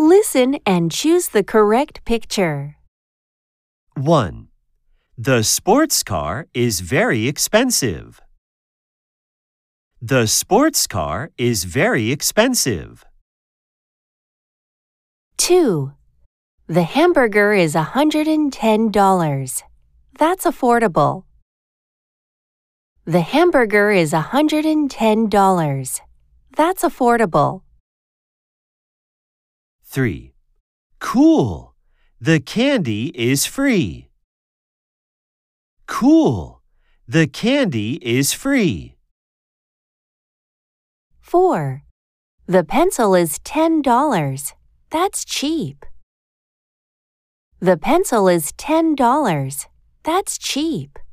Listen and choose the correct picture. 1. The sports car is very expensive. The sports car is very expensive. 2. The hamburger is $110. That's affordable. The hamburger is $110. That's affordable. 3. Cool! The candy is free. Cool! The candy is free. 4. The pencil is $10. That's cheap. The pencil is $10. That's cheap.